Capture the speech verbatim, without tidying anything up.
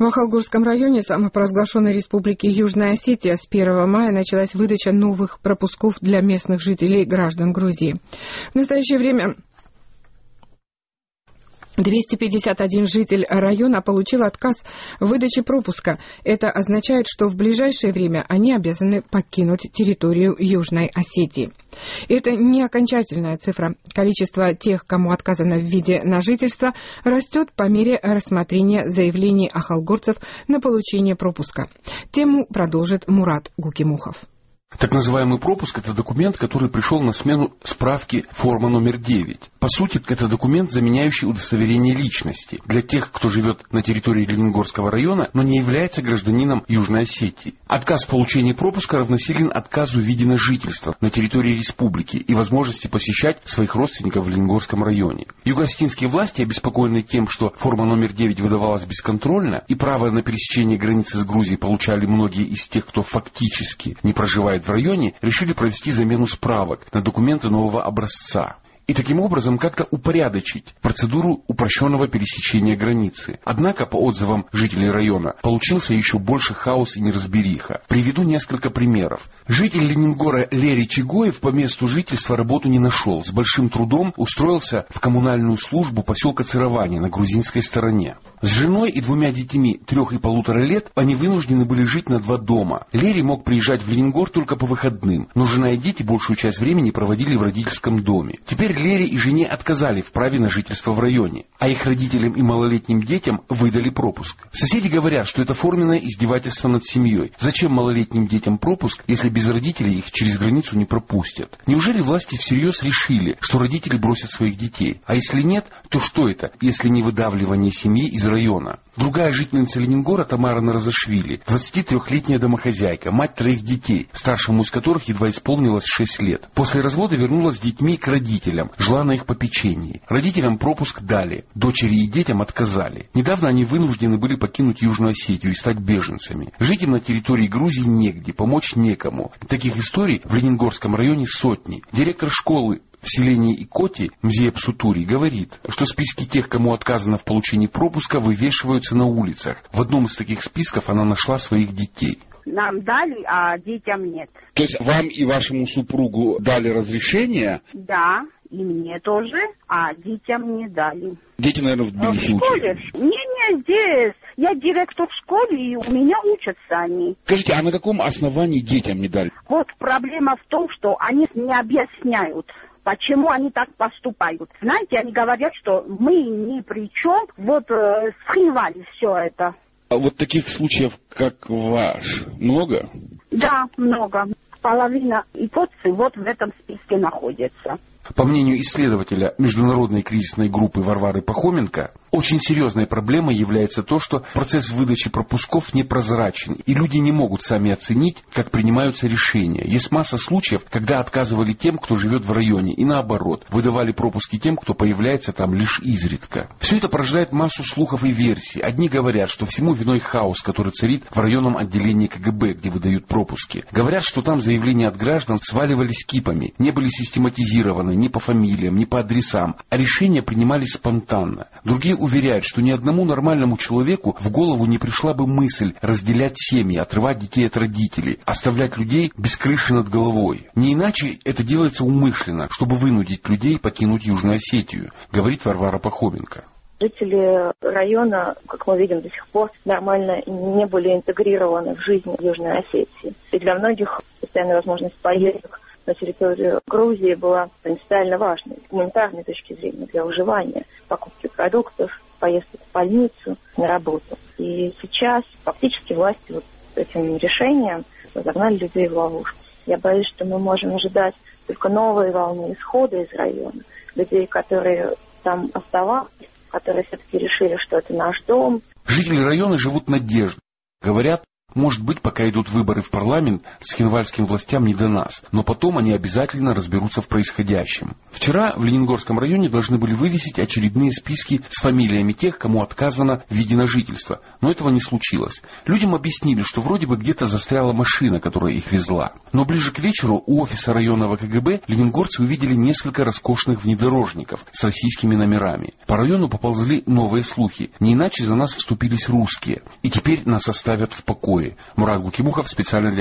В Ахалгорском районе самопровозглашенной республики Южная Осетия с первого мая началась выдача новых пропусков для местных жителей, граждан Грузии. В настоящее время двести пятьдесят один житель района получил отказ в выдаче пропуска. Это означает, что в ближайшее время они обязаны покинуть территорию Южной Осетии. Это не окончательная цифра. Количество тех, кому отказано в виде на жительство, растет по мере рассмотрения заявлений ахалгорцев на получение пропуска. Тему продолжит Мурат Гукимухов. Так называемый пропуск – это документ, который пришел на смену справки форма номер девять. По сути, это документ, заменяющий удостоверение личности для тех, кто живет на территории Лениногорского района, но не является гражданином Южной Осетии. Отказ в получении пропуска равносилен отказу в виде на жительство на территории республики и возможности посещать своих родственников в Лениногорском районе. Юго-осетинские власти, обеспокоенные тем, что форма номер девять выдавалась бесконтрольно и право на пересечение границы с Грузией получали многие из тех, кто фактически не проживает в районе, решили провести замену справок на документы нового образца. И таким образом как-то упорядочить процедуру упрощенного пересечения границы. Однако, по отзывам жителей района, получился еще больше хаос и неразбериха. Приведу несколько примеров. Житель Ленингора Лерий Чигоев по месту жительства работу не нашел. С большим трудом устроился в коммунальную службу поселка Цировани на грузинской стороне. С женой и двумя детьми трех и полутора лет они вынуждены были жить на два дома. Лерий мог приезжать в Ленингор только по выходным, но жена и дети большую часть времени проводили в родительском доме. Теперь Лере и жене отказали в праве на жительство в районе, а их родителям и малолетним детям выдали пропуск. Соседи говорят, что это форменное издевательство над семьей. Зачем малолетним детям пропуск, если без родителей их через границу не пропустят? Неужели власти всерьез решили, что родители бросят своих детей? А если нет, то что это, если не выдавливание семьи из района? Другая жительница Ленингора Тамара Наразашвили, двадцатитрёхлетняя домохозяйка, мать троих детей, старшему из которых едва исполнилось шесть лет. После развода вернулась с детьми к родителям, жила на их попечении. Родителям пропуск дали, дочери и детям отказали. Недавно они вынуждены были покинуть Южную Осетию и стать беженцами. Жить им на территории Грузии негде, помочь некому. Таких историй в Ленингорском районе сотни. Директор школы в селении Икоти Мзия Псутури говорит, что списки тех, кому отказано в получении пропуска, вывешиваются на улицах. В одном из таких списков она нашла своих детей. Нам дали, а детям нет. То есть вам и вашему супругу дали разрешение? Да, и мне тоже, а детям не дали. Дети, наверное, в Тбилиси в школе? Не, не здесь. Я директор в школе, и у меня учатся они. Скажите, а на каком основании детям не дали? Вот проблема в том, что они не объясняют, почему они так поступают. Знаете, они говорят, что мы ни при чем, вот э, скрывали все это. А вот таких случаев, как ваш, много? Да, много. Половина икотцы вот в этом списке находится. По мнению исследователя международной кризисной группы Варвары Пахоменко, очень серьезной проблемой является то, что процесс выдачи пропусков непрозрачен, и люди не могут сами оценить, как принимаются решения. Есть масса случаев, когда отказывали тем, кто живет в районе, и наоборот, выдавали пропуски тем, кто появляется там лишь изредка. Все это порождает массу слухов и версий. Одни говорят, что всему виной хаос, который царит в районном отделении ка гэ бэ, где выдают пропуски. Говорят, что там заявления от граждан сваливались кипами, не были систематизированы ни по фамилиям, ни по адресам, а решения принимались спонтанно. Другие уверяют, что ни одному нормальному человеку в голову не пришла бы мысль разделять семьи, отрывать детей от родителей, оставлять людей без крыши над головой. Не иначе это делается умышленно, чтобы вынудить людей покинуть Южную Осетию, говорит Варвара Пахоменко. Жители района, как мы видим, до сих пор нормально не были интегрированы в жизнь Южной Осетии. И для многих постоянная возможность поездок на территорию Грузии была принципиально важной с гуманитарной точки зрения для выживания, покупки продуктов, поездки в больницу, на работу. И сейчас фактически власти вот этим решением загнали людей в ловушку. Я боюсь, что мы можем ожидать только новые волны исхода из района, людей, которые там оставались, которые все-таки решили, что это наш дом. Жители района живут надеждой. Говорят, Может быть, пока идут выборы в парламент, схинвальским властям не до нас, но потом они обязательно разберутся в происходящем. Вчера в Ленингорском районе должны были вывесить очередные списки с фамилиями тех, кому отказано в виде на жительство, но этого не случилось. Людям объяснили, что вроде бы где-то застряла машина, которая их везла. Но ближе к вечеру у офиса районного ка гэ бэ ленингорцы увидели несколько роскошных внедорожников с российскими номерами. По району поползли новые слухи. Не иначе за нас вступились русские. И теперь нас оставят в покое. Мурат Гукимухов специально для